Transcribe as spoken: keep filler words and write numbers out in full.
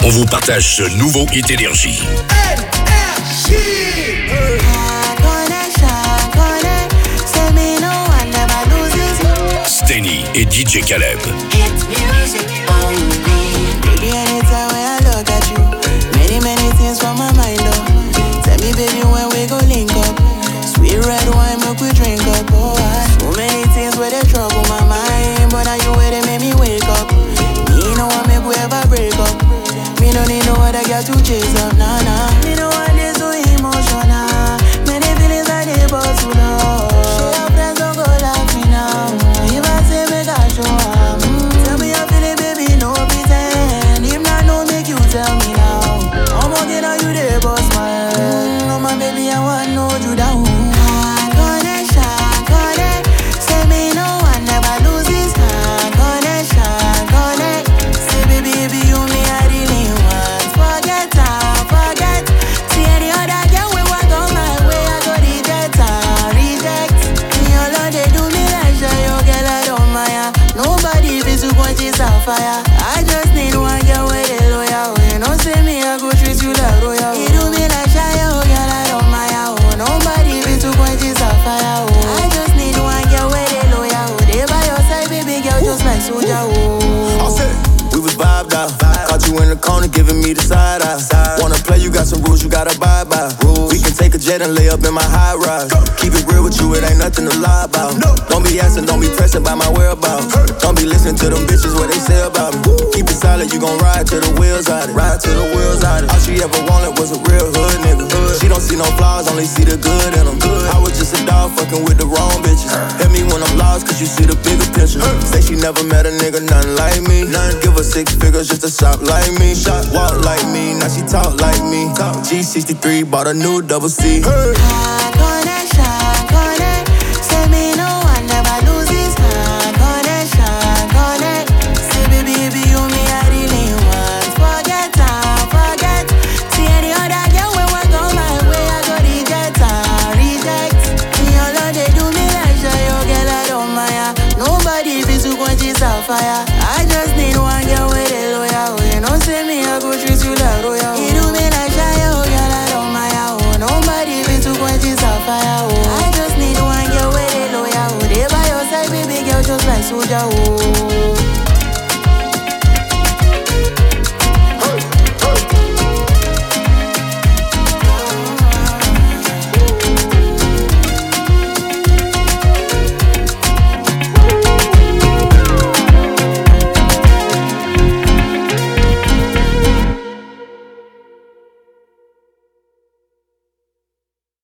On vous partage ce nouveau hit Énergie. Steny et D J Caleb. It's music only. Baby, anytime when I look at you, many, many things from my mind, oh. Tell me, baby, when we go link up. Sweet red wine, make we drink up, oh. So many things where they trouble my mind, but now you where they make me wake up. Me no one make we ever break up. Me no need no other girl to chase up, nah, nah. Me no one is so emotional. Many feelings I dey but too low. Share your friends, don't go like me now. If I say make I show up, mm, tell me how feeling, baby, no pretend. If not, no make you tell me now. I'm walking on you there, but smile. Mm, no, my baby, I want to know you down. Fire. I just need one girl with a loyal. You know, say me, I go treat you like royal. You do me like shy, oh, girl, I don't mind. Oh, nobody be too quenches a fire. Oh, I just need one girl with a loyal. They by your side, baby girl, just like soldier. Oh, all set. We was vibed out. Caught you in the corner, giving me the side eye. Wanna play? You got some rules, you gotta abide by. We can take a jet and lay up in my high rise. Keep it real with you, it ain't nothing to lie about. Don't be asking, don't be pressing by my whereabouts. Don't be listening to them bitches what they say about me. Keep it solid, you gon' ride till the wheels out it. Ride till the wheels out it. All she ever wanted was a real hood nigga. She don't see no flaws, only see the good in them. I was just a dog fucking with the wrong bitches. Hit me when I'm lost, cause you see the bigger picture. Say she never met a nigga, nothing like me. None give her six figures just to shop like me. Shop, walk like me, now she talk like me. G sixty-three, bought a new double C. Hey. Fire. I just need one girl with a loyal. You know, say me, I go treat you like royal. You do me like shy, oh, girl, I don't mind. Oh, nobody be too quenches a fire. Oh, I just need one girl with a loyal. They by your side, baby girl, just like soldier. Oh.